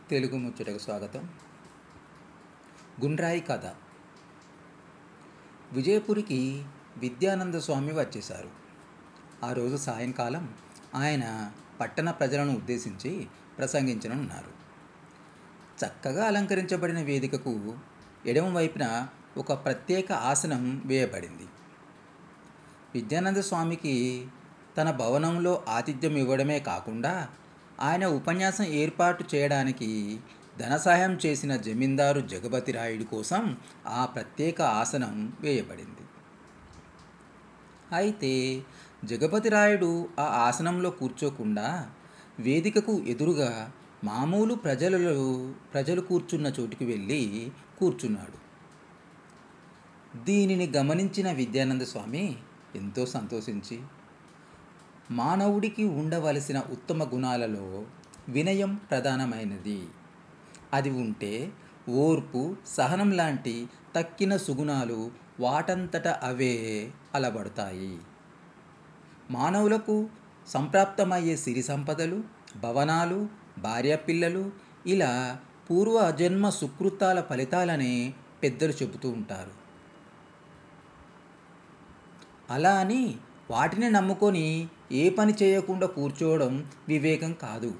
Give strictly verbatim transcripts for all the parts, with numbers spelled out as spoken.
తెలుగు ముచ్చటకు స్వాగతం. గుండ్రాయి కథ. విజయపురికి విద్యానంద స్వామి వచ్చేశారు. ఆ రోజు సాయంకాలం ఆయన పట్టణ ప్రజలను ఉద్దేశించి ప్రసంగించనున్నారు. చక్కగా అలంకరించబడిన వేదికకు ఎడమ వైపున ఒక ప్రత్యేక ఆసనం వేయబడింది. విద్యానంద స్వామికి తన భవనంలో ఆతిథ్యం ఇవ్వడమే కాకుండా ఆయన ఉపన్యాసం ఏర్పాటు చేయడానికి ధన సహాయం చేసిన జమీందారు జగపతి రాయుడి కోసం ఆ ప్రత్యేక ఆసనం వేయబడింది. అయితే జగపతి రాయుడు ఆ ఆసనంలో కూర్చోకుండా వేదికకు ఎదురుగా మామూలు ప్రజలలో ప్రజలు కూర్చున్న చోటుకి వెళ్ళి కూర్చున్నాడు. దీనిని గమనించిన విద్యానంద స్వామి ఎంతో సంతోషించి, మానవుడికి ఉండవలసిన ఉత్తమ గుణాలలో వినయం ప్రధానమైనది. అది ఉంటే ఓర్పు, సహనం లాంటి తక్కిన సుగుణాలు వాటంతట అవే అలవడతాయి. మానవులకు సంప్రాప్తమయ్యే సిరి సంపదలు, భవనాలు, భార్యాపిల్లలు ఇలా పూర్వజన్మ సుకృతాల ఫలితాలనే పెద్దలు చెబుతూ ఉంటారు. అలా అని వాటిని నమ్ముకొని ఏ పని చేయకుండా కూర్చోవడం వివేకం కాదు.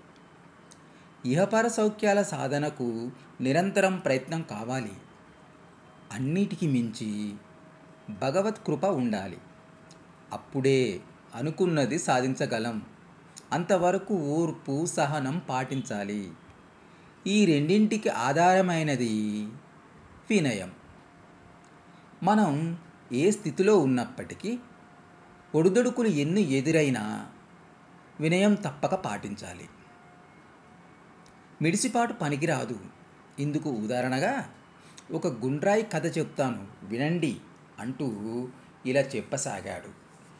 ఇహపర సౌఖ్యాల సాధనకు నిరంతరం ప్రయత్నం కావాలి. అన్నిటికీ మించి భగవత్ కృప ఉండాలి. అప్పుడే అనుకున్నది సాధించగలం. అంతవరకు ఓర్పు, సహనం పాటించాలి. ఈ రెండింటికి ఆధారమైనది వినయం. మనం ఏ స్థితిలో ఉన్నప్పటికీ ఒడిదుడుకులు ఎన్ని ఎదురైనా వినయం తప్పక పాటించాలి. మిడిసిపాటు పనికిరాదు. ఇందుకు ఉదాహరణగా ఒక గుండ్రాయి కథ చెప్తాను వినండి అంటూ ఇలా చెప్పసాగాడు.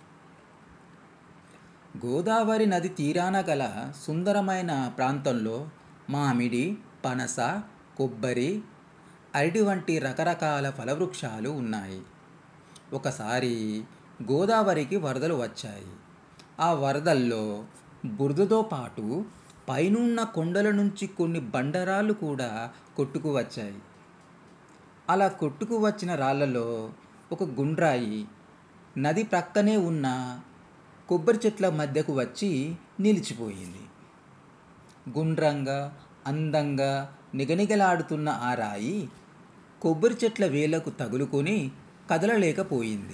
గోదావరి నది తీరాన గల సుందరమైన ప్రాంతంలో మామిడి, పనస, కొబ్బరి, అరటి వంటి రకరకాల ఫలవృక్షాలు ఉన్నాయి. ఒకసారి గోదావరికి వరదలు వచ్చాయి. ఆ వరదల్లో బురదతో పాటు పైనున్న కొండల నుంచి కొన్ని బండరాళ్ళు కూడా కొట్టుకు వచ్చాయి. అలా కొట్టుకు వచ్చిన రాళ్లలో ఒక గుండ్రాయి నది ప్రక్కనే ఉన్న కొబ్బరి చెట్ల మధ్యకు వచ్చి నిలిచిపోయింది. గుండ్రంగా, అందంగా నిగనిగలాడుతున్న ఆ రాయి కొబ్బరి చెట్ల వేళ్లకు తగులుకొని కదలలేకపోయింది.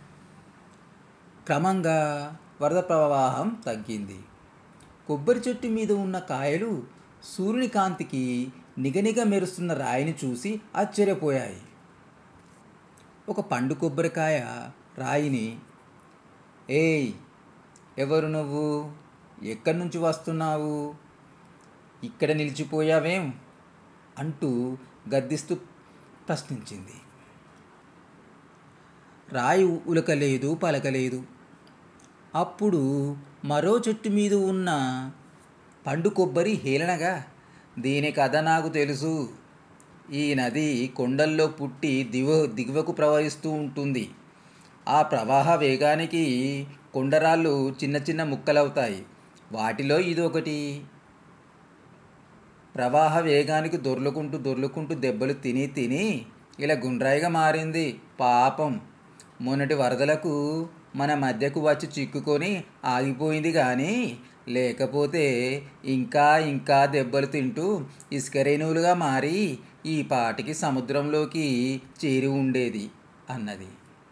క్రమంగా వరద ప్రవాహం తగ్గింది. కొబ్బరి చెట్టు మీద ఉన్న కాయలు సూర్యుని కాంతికి నిగనిగ మెరుస్తున్న రాయిని చూసి ఆశ్చర్యపోయాయి. ఒక పండు కొబ్బరికాయ రాయిని, ఏయ్, ఎవరు నువ్వు? ఎక్కడి నుంచి వస్తున్నావు? ఇక్కడ నిలిచిపోయావేం అంటూ గద్దిస్తూ ప్రశ్నించింది. రాయి ఉలకలేదు, పలకలేదు. అప్పుడు మరో చెట్టు మీద ఉన్న పండు కొబ్బరి హేళనగా, దీని కథ నాకు తెలుసు. ఈ నది కొండల్లో పుట్టి దివ దిగువకు ప్రవహిస్తూ ఉంటుంది. ఆ ప్రవాహ వేగానికి కొండరాళ్ళు చిన్న చిన్న ముక్కలవుతాయి. వాటిలో ఇదొకటి. ప్రవాహ వేగానికి దొర్లుకుంటూ దొర్లుకుంటూ దెబ్బలు తిని తిని ఇలా గుండ్రాయిగా మారింది. పాపం, మొన్నటి వరదలకు మన మధ్యకు వచ్చి చిక్కుకొని ఆగిపోయింది. కానీ లేకపోతే ఇంకా ఇంకా దెబ్బలు తింటూ ఇసుక రేణువులుగా మారి ఈ పాటికి సముద్రంలోకి చేరి ఉండేది అన్నది.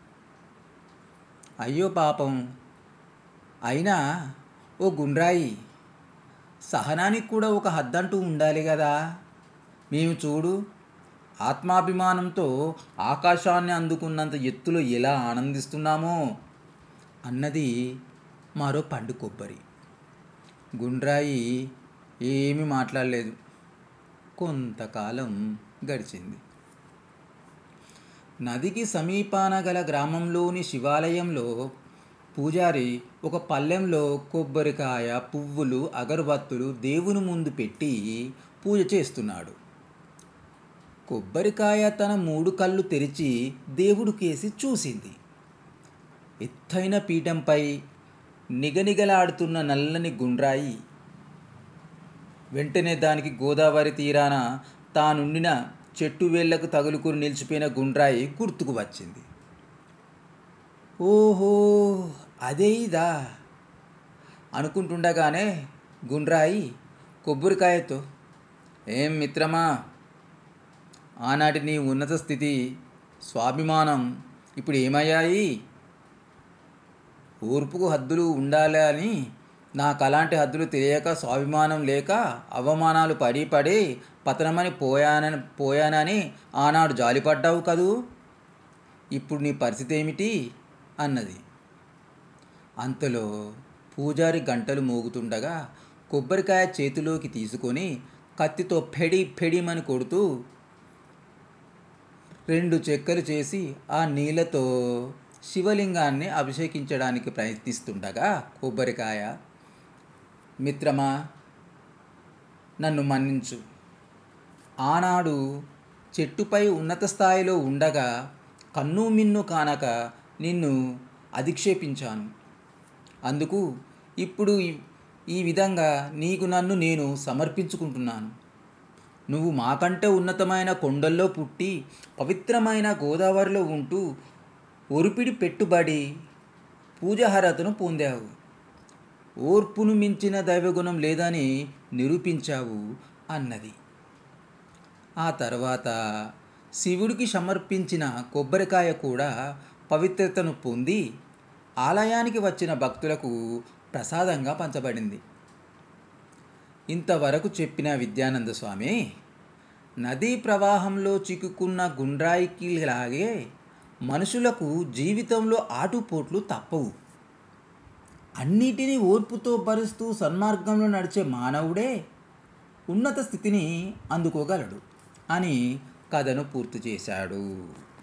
అయ్యో పాపం. అయినా ఓ గుండ్రాయి, సహనానికి కూడా ఒక హద్దంటూ ఉండాలి కదా. మేము చూడు, ఆత్మాభిమానంతో ఆకాశాన్ని అందుకున్నంత ఎత్తులో ఎలా ఆనందిస్తున్నామో అన్నది మరో పండు కొబ్బరి. గుండ్రాయి ఏమీ మాట్లాడలేదు. కొంతకాలం గడిచింది. నదికి సమీపాన గల గ్రామంలోని శివాలయంలో పూజారి ఒక పళ్ళెంలో కొబ్బరికాయ, పువ్వులు, అగరబత్తులు దేవుని ముందు పెట్టి పూజ చేస్తున్నాడు. కొబ్బరికాయ తన మూడు కళ్ళు తెరిచి దేవుడి కేసి చూసింది. ఎత్తైన పీఠంపై నిగనిగలాడుతున్న నల్లని గుండ్రాయి వెంటనే దానికి గోదావరి తీరాన తానుండిన చెట్టు వేళ్లకు తగులుకుని నిలిచిపోయిన గుండ్రాయి గుర్తుకు వచ్చింది. ఓహో, అదే ఇదా అనుకుంటుండగానే గుండ్రాయి కొబ్బరికాయతో, ఏం మిత్రమా, ఆనాటి నీ ఉన్నత స్థితి, స్వాభిమానం ఇప్పుడు ఏమయ్యాయి? ఓర్పుకు హద్దులు ఉండాలి అని నాకు అలాంటి హద్దులు తెలియక, స్వాభిమానం లేక అవమానాలు పడి పడి పతనమని పోయానని పోయానని ఆనాడు జాలిపడ్డావు కదూ. ఇప్పుడు నీ పరిస్థితి ఏమిటి అన్నది. అంతలో పూజారి గంటలు మోగుతుండగా కొబ్బరికాయ చేతిలోకి తీసుకొని కత్తితో ఫెడి ఫెడిమని కొడుతూ రెండు చెక్కలు చేసి ఆ నీళ్ళతో శివలింగాన్ని అభిషేకించడానికి ప్రయత్నిస్తుండగా కొబ్బరికాయ, మిత్రమా, నన్ను మన్నించు. ఆనాడు చెట్టుపై ఉన్నత స్థాయిలో ఉండగా కన్ను మిన్ను కానక నిన్ను అధిక్షేపించాను. అందుకు ఇప్పుడు ఈ విధంగా నీకు నన్ను నేను సమర్పించుకుంటున్నాను. నువ్వు మాకంటే ఉన్నతమైన కొండల్లో పుట్టి పవిత్రమైన గోదావరిలో ఉంటూ ఒరిపిడి పెట్టుబడి పూజార్హతను పొందావు. ఓర్పును మించిన దైవగుణం లేదని నిరూపించావు అన్నది. ఆ తర్వాత శివుడికి సమర్పించిన కొబ్బరికాయ కూడా పవిత్రతను పొంది ఆలయానికి వచ్చిన భక్తులకు ప్రసాదంగా పంచబడింది. ఇంతవరకు చెప్పిన విద్యానంద స్వామి, నదీ ప్రవాహంలో చిక్కుకున్న గుండ్రాయికి లాగే మనుషులకు జీవితంలో ఆటుపోట్లు తప్పవు. అన్నిటినీ ఓర్పుతో భరిస్తూ సన్మార్గంలో నడిచే మానవుడే ఉన్నత స్థితిని అందుకోగలడు అని కథను పూర్తి చేశాడు.